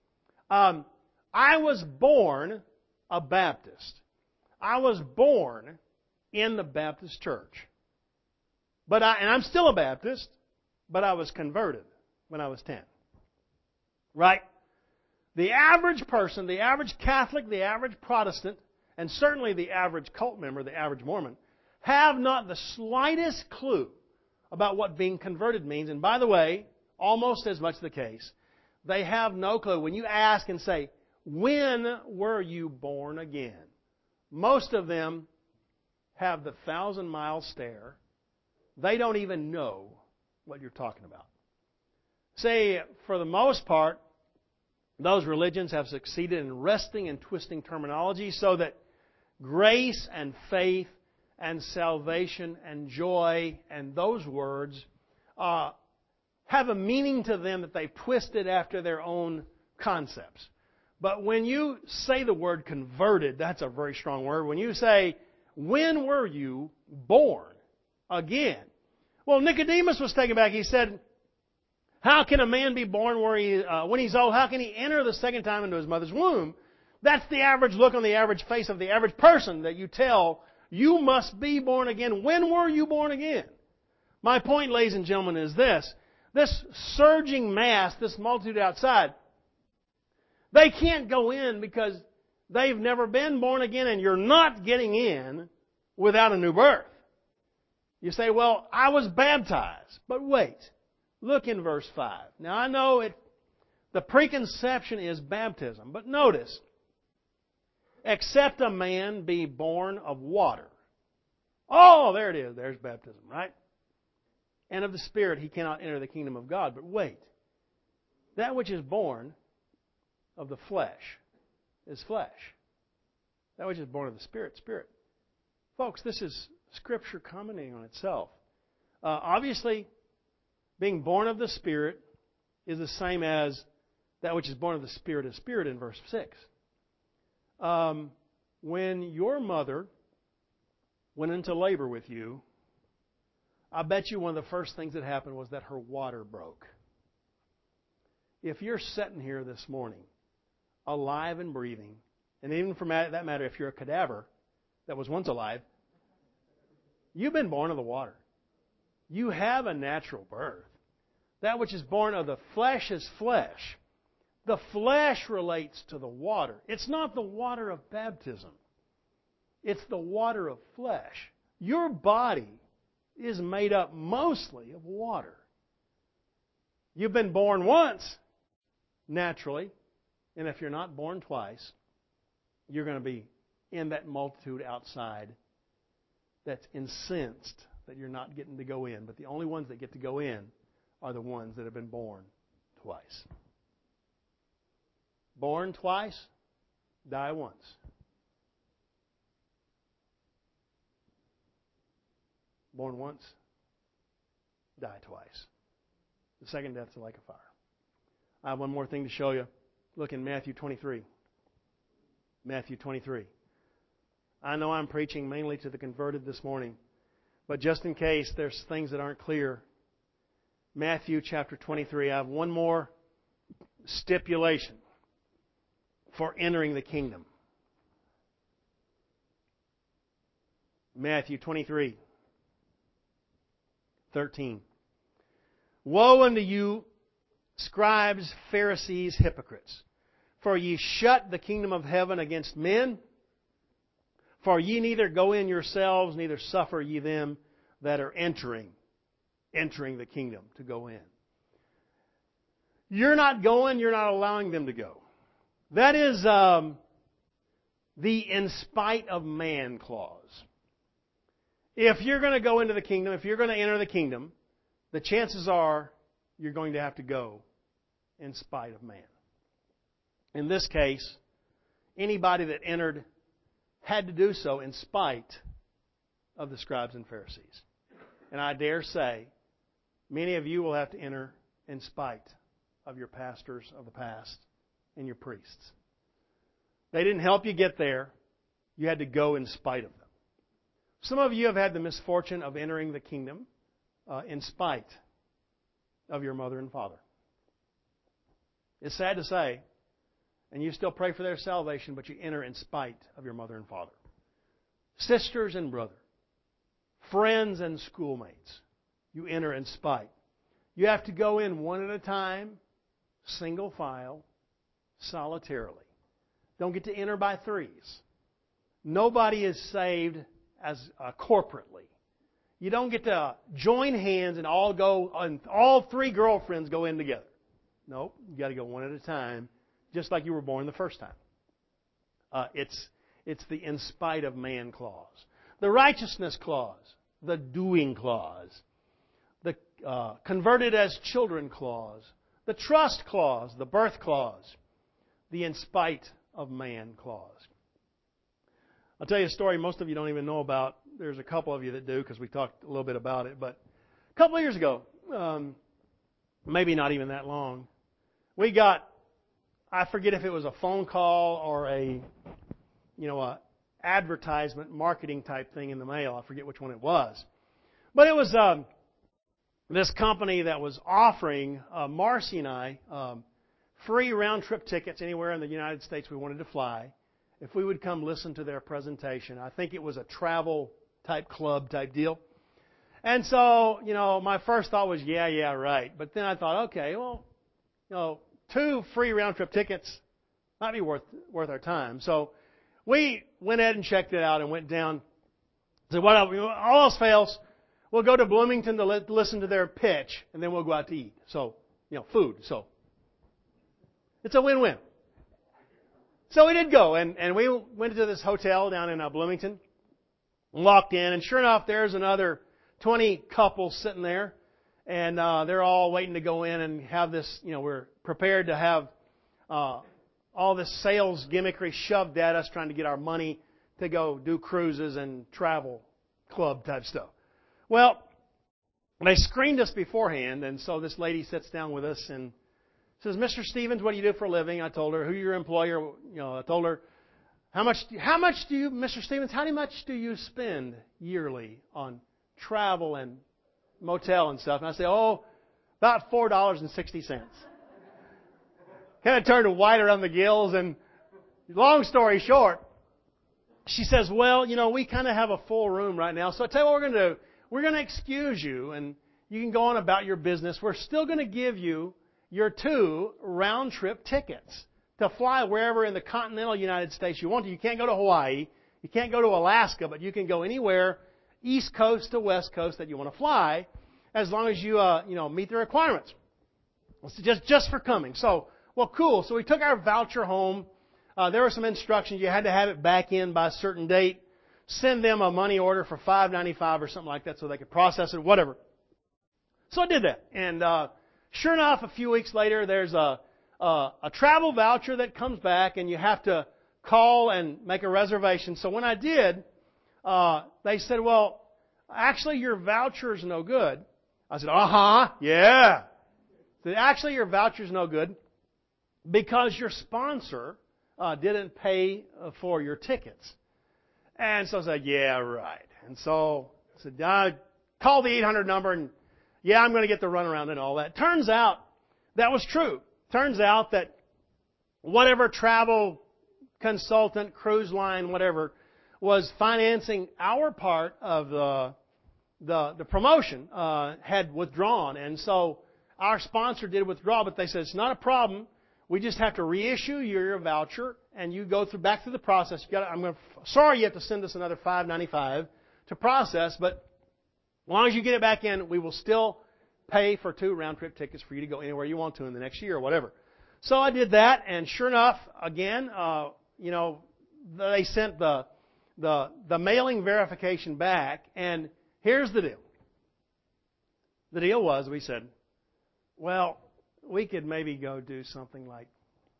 I was born a Baptist. I was born in the Baptist church. And I'm still a Baptist, but I was converted when I was 10. Right? The average person, the average Catholic, the average Protestant, and certainly the average cult member, the average Mormon, have not the slightest clue about what being converted means. And by the way, almost as much the case, they have no clue. When you ask and say, when were you born again? Most of them have the 1,000-mile stare. They don't even know what you're talking about. Say, for the most part, those religions have succeeded in wresting and twisting terminology so that grace and faith and salvation and joy and those words have a meaning to them that they've twisted after their own concepts. But when you say the word converted, that's a very strong word. When you say, when were you born again? Well, Nicodemus was taken back. He said, how can a man be born when he's old? How can he enter the second time into his mother's womb? That's the average look on the average face of the average person that you tell, you must be born again. When were you born again? My point, ladies and gentlemen, is this. This surging mass, this multitude outside, they can't go in because they've never been born again, and you're not getting in without a new birth. You say, well, I was baptized. But wait. Look in verse 5. Now, I know the preconception is baptism. But notice, except a man be born of water. Oh, there it is. There's baptism, right? And of the Spirit, he cannot enter the kingdom of God. But wait. That which is born of the flesh is flesh. That which is born of the Spirit, spirit. Folks, this is Scripture commenting on itself. Obviously, being born of the Spirit is the same as that which is born of the Spirit is spirit in verse 6. When your mother went into labor with you, I bet you one of the first things that happened was that her water broke. If you're sitting here this morning, alive and breathing, and even for that matter, if you're a cadaver that was once alive, you've been born of the water. You have a natural birth. That which is born of the flesh is flesh. The flesh relates to the water. It's not the water of baptism. It's the water of flesh. Your body is made up mostly of water. You've been born once, naturally, and if you're not born twice, you're going to be in that multitude outside that's incensed that you're not getting to go in. But the only ones that get to go in are the ones that have been born twice. Born twice, die once. Born once, die twice. The second death is the lake of fire. I have one more thing to show you. Look in Matthew 23. Matthew 23. I know I'm preaching mainly to the converted this morning, but just in case there's things that aren't clear, Matthew chapter 23, I have one more stipulation for entering the kingdom. Matthew 23, 13. Woe unto you, scribes, Pharisees, hypocrites! For ye shut the kingdom of heaven against men. For ye neither go in yourselves, neither suffer ye them that are entering the kingdom to go in. You're not going, you're not allowing them to go. That is the in spite of man clause. If you're going to go into the kingdom, if you're going to enter the kingdom, the chances are you're going to have to go in spite of man. In this case, anybody that entered had to do so in spite of the scribes and Pharisees. And I dare say, many of you will have to enter in spite of your pastors of the past and your priests. They didn't help you get there. You had to go in spite of them. Some of you have had the misfortune of entering the kingdom in spite of your mother and father. It's sad to say, and you still pray for their salvation, but you enter in spite of your mother and father. Sisters and brother, friends and schoolmates, you enter in spite. You have to go in one at a time, single file, solitarily. Don't get to enter by threes. Nobody is saved as corporately. You don't get to join hands and all three girlfriends go in together. Nope, you got to go one at a time, just like you were born the first time. It's the in spite of man clause. The righteousness clause, the doing clause, the converted as children clause, the trust clause, the birth clause, the in spite of man clause. I'll tell you a story most of you don't even know about. There's a couple of you that do because we talked a little bit about it. But a couple of years ago, maybe not even that long, we got, I forget if it was a phone call or a advertisement, marketing type thing in the mail. I forget which one it was. But it was this company that was offering Marcy and I free round-trip tickets anywhere in the United States we wanted to fly if we would come listen to their presentation. I think it was a travel type club type deal. And so, my first thought was, yeah, right. But then I thought, okay, well, 2 free round-trip tickets might be worth our time. So we went ahead and checked it out and went down. Said, what else? All else fails, we'll go to Bloomington to listen to their pitch, and then we'll go out to eat. So, food. So it's a win-win. So we did go, and we went to this hotel down in Bloomington, walked in, and sure enough, there's another 20 couples sitting there, and they're all waiting to go in and have this, we're prepared to have all this sales gimmickry shoved at us, trying to get our money to go do cruises and travel club type stuff. Well, they screened us beforehand, and so this lady sits down with us and says, Mr. Stevens, what do you do for a living? I told her, who your employer, I told her, how much do you, Mr. Stevens, how much do you spend yearly on travel and motel and stuff? And I say, about $4.60. Kind of turned white around the gills, and long story short, she says, well, we kind of have a full room right now, so I tell you what we're going to do. We're going to excuse you, and you can go on about your business. We're still going to give you your 2 round-trip tickets to fly wherever in the continental United States you want to. You can't go to Hawaii. You can't go to Alaska, but you can go anywhere, East Coast to West Coast, that you want to fly, as long as you meet the requirements. Just for coming. So, well, cool. So we took our voucher home. There were some instructions. You had to have it back in by a certain date. Send them a money order for $5.95 or something like that so they could process it, whatever. So I did that. And sure enough, a few weeks later, there's a travel voucher that comes back, and you have to call and make a reservation. So when I did, they said, well, actually, your voucher's no good. I said, yeah. They said, actually, your voucher's no good because your sponsor didn't pay for your tickets. And so I said, yeah, right. And so I said, I called the 800 number, and yeah, I'm going to get the runaround and all that. Turns out that was true. Turns out that whatever travel consultant, cruise line, whatever, was financing our part of the promotion had withdrawn. And so our sponsor did withdraw, but they said, it's not a problem. We just have to reissue your voucher, and you go back through the process. Sorry, you have to send us another $5.95 to process, but as long as you get it back in, we will still pay for 2 round-trip tickets for you to go anywhere you want to in the next year or whatever. So I did that, and sure enough, again, they sent the mailing verification back, and here's the deal. The deal was, we said, well, we could maybe go do something like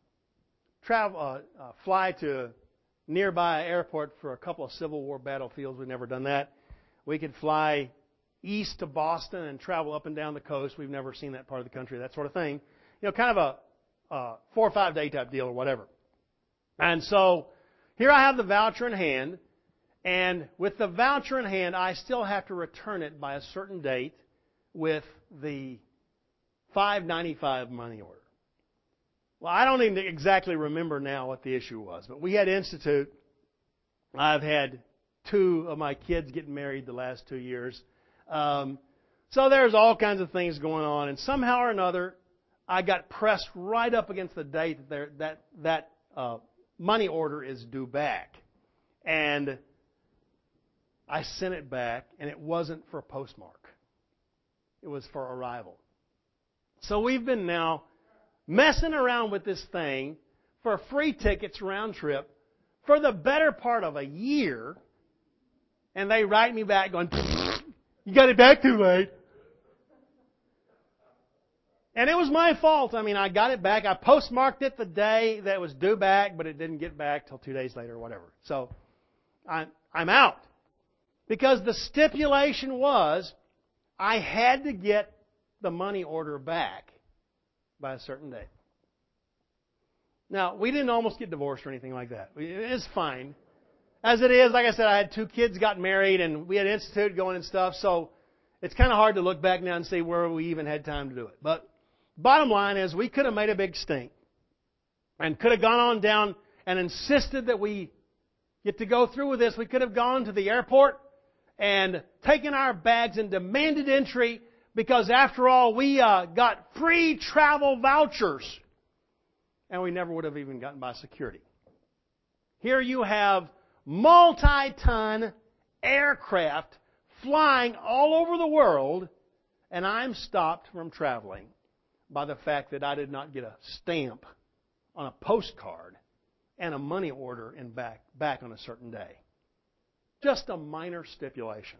fly to a nearby airport for a couple of Civil War battlefields. We've never done that. We could fly east to Boston and travel up and down the coast. We've never seen that part of the country, that sort of thing. Kind of a 4 or 5 day type deal or whatever. And so here I have the voucher in hand, and with the voucher in hand, I still have to return it by a certain date with the $5.95 money order. Well, I don't even exactly remember now what the issue was, but we had Institute. I've had 2 of my kids get married the last 2 years. So there's all kinds of things going on, and somehow or another, I got pressed right up against the date that money order is due back. And I sent it back, and it wasn't for a postmark. It was for arrival. So we've been now messing around with this thing for free tickets round trip for the better part of a year, and they write me back going, you got it back too late. And it was my fault. I mean, I got it back. I postmarked it the day that it was due back, but it didn't get back till 2 days later or whatever. So I'm out. Because the stipulation was I had to get the money order back by a certain date. Now, we didn't almost get divorced or anything like that. It's fine. As it is, like I said, I had 2 kids got married, and we had Institute going and stuff, so it's kind of hard to look back now and see where we even had time to do it. But bottom line is we could have made a big stink and could have gone on down and insisted that we get to go through with this. We could have gone to the airport and taken our bags and demanded entry because, after all, we got free travel vouchers, and we never would have even gotten by security. Here you have multi-ton aircraft flying all over the world, and I'm stopped from traveling by the fact that I did not get a stamp on a postcard and a money order back on a certain day. Just a minor stipulation.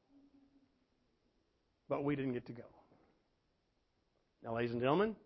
But we didn't get to go. Now, ladies and gentlemen,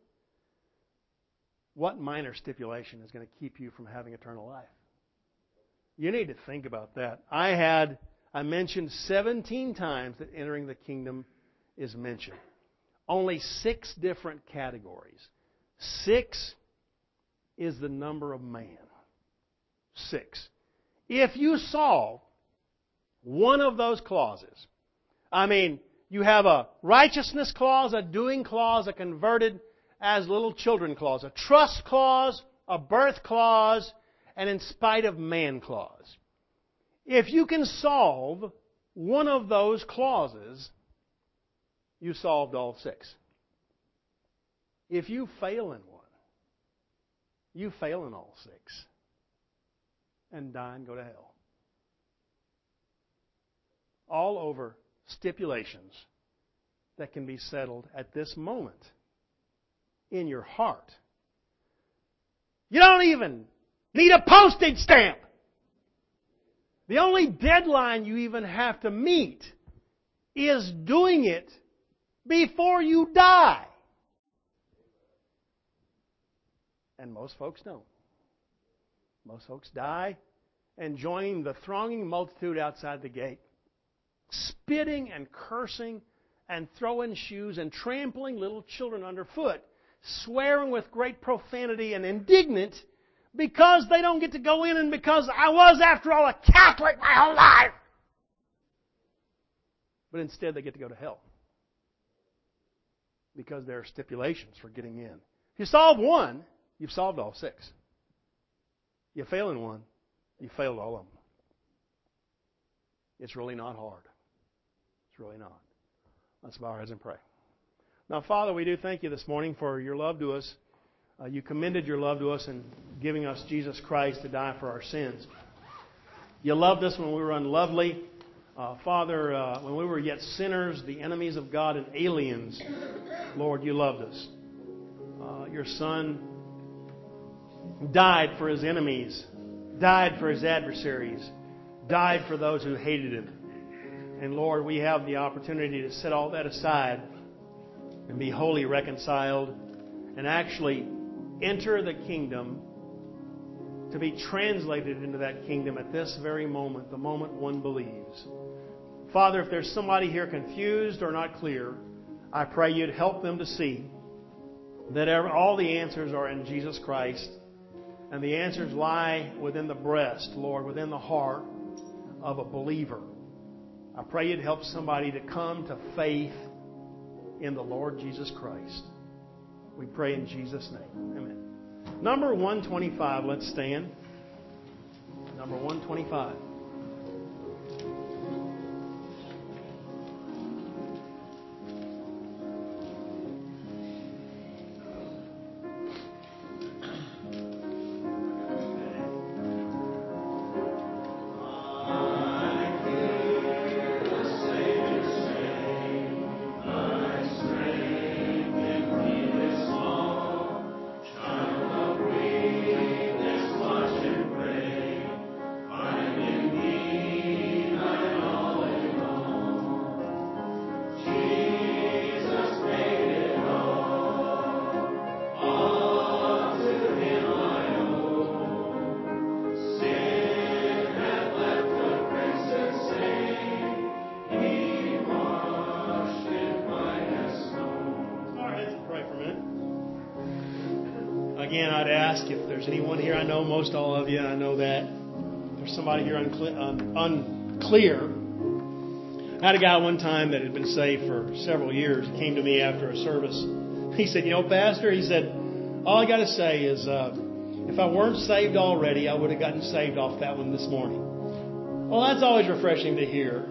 what minor stipulation is going to keep you from having eternal life? You need to think about that. I mentioned 17 times that entering the kingdom is mentioned. Only 6 different categories. 6 is the number of man. 6. If you solve one of those clauses, you have a righteousness clause, a doing clause, a converted as little children clause, a trust clause, a birth clause, and in spite of man clause. If you can solve one of those clauses, you solved all 6. If you fail in one, you fail in all 6 and die and go to hell. All over stipulations that can be settled at this moment in your heart. You don't even need a postage stamp. The only deadline you even have to meet is doing it before you die. And most folks don't. Most folks die and join the thronging multitude outside the gate, spitting and cursing and throwing shoes and trampling little children underfoot, swearing with great profanity and indignant because they don't get to go in and because I was, after all, a Catholic my whole life. But instead they get to go to hell because there are stipulations for getting in. If you solve one, you've solved all six. You fail in one, you failed all of them. It's really not hard. It's really not. Let's bow our heads and pray. Now, Father, we do thank you this morning for your love to us. You commended your love to us in giving us Jesus Christ to die for our sins. You loved us when we were unlovely. Father, when we were yet sinners, the enemies of God and aliens, Lord, you loved us. Your Son died for His enemies, died for His adversaries, died for those who hated Him. And Lord, we have the opportunity to set all that aside and be wholly reconciled and actually enter the kingdom, to be translated into that kingdom at this very moment, the moment one believes. Father, if there's somebody here confused or not clear, I pray you'd help them to see that all the answers are in Jesus Christ, and the answers lie within the breast, Lord, within the heart of a believer. I pray you'd help somebody to come to faith in the Lord Jesus Christ. We pray in Jesus' name. Amen. Number 125, let's stand. Number 125. Again, I'd ask if there's anyone here, I know most all of you, I know that. If there's somebody here unclear. I had a guy one time that had been saved for several years. He came to me after a service. He said, Pastor, he said, all I got to say is if I weren't saved already, I would have gotten saved off that one this morning. Well, that's always refreshing to hear.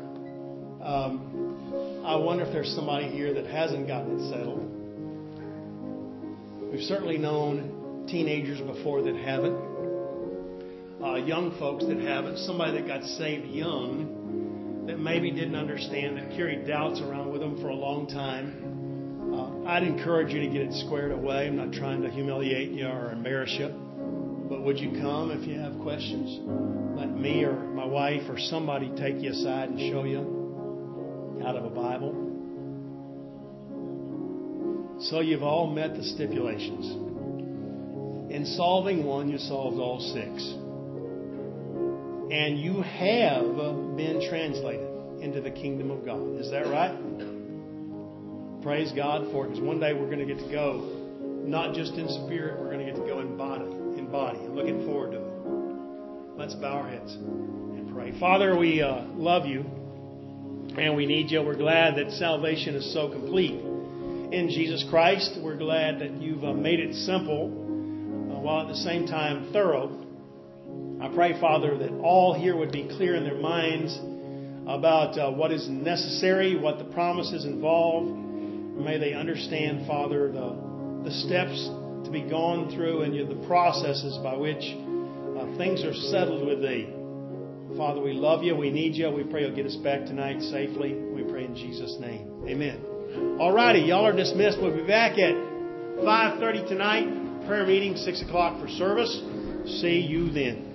I wonder if there's somebody here that hasn't gotten it settled. We've certainly known teenagers before that haven't. Young folks that haven't. Somebody that got saved young that maybe didn't understand, that carried doubts around with them for a long time. I'd encourage you to get it squared away. I'm not trying to humiliate you or embarrass you. But would you come if you have questions? Let me or my wife or somebody take you aside and show you out of a Bible. So you've all met the stipulations. In solving one, you solved all six. And you have been translated into the kingdom of God. Is that right? Praise God for it. Because one day we're going to get to go, not just in spirit, we're going to get to go in body. I'm looking forward to it. Let's bow our heads and pray. Father, we love you and we need you. We're glad that salvation is so complete in Jesus Christ. We're glad that you've made it simple while at the same time thorough. I pray, Father, that all here would be clear in their minds about what is necessary, what the promises involve. May they understand, Father, the steps to be gone through and the processes by which things are settled with Thee. Father, we love you. We need you. We pray you'll get us back tonight safely. We pray in Jesus' name. Amen. All righty. Y'all are dismissed. We'll be back at 5:30 tonight. Prayer meeting, 6 o'clock for service. See you then.